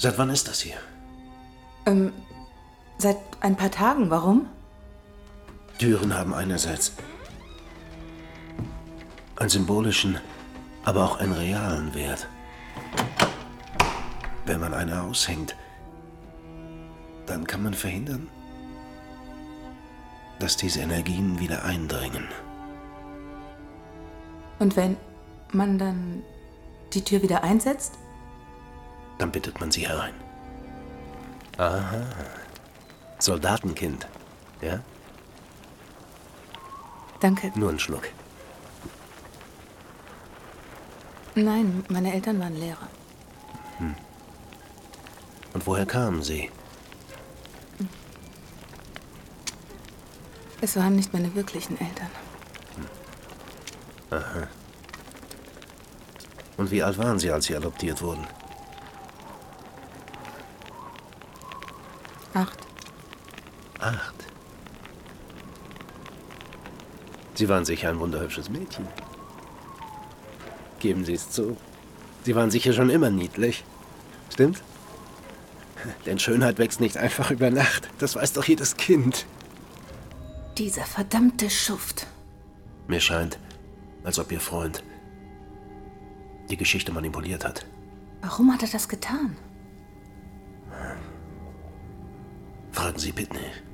Seit wann ist das hier? Seit ein paar Tagen. Warum? Türen haben einerseits einen symbolischen, aber auch einen realen Wert. Wenn man eine aushängt, dann kann man verhindern, dass diese Energien wieder eindringen. Und wenn man dann die Tür wieder einsetzt? Dann bittet man sie herein. Aha. Soldatenkind, ja? Danke. Nur einen Schluck. Nein, meine Eltern waren Lehrer. Und woher kamen sie? Es waren nicht meine wirklichen Eltern. Aha. Und wie alt waren Sie, als Sie adoptiert wurden? 8. 8. Sie waren sicher ein wunderhübsches Mädchen. Geben Sie es zu. Sie waren sicher schon immer niedlich. Stimmt? Denn Schönheit wächst nicht einfach über Nacht. Das weiß doch jedes Kind. Dieser verdammte Schuft. Mir scheint, als ob Ihr Freund die Geschichte manipuliert hat. Warum hat er das getan? Fragen Sie Pitney.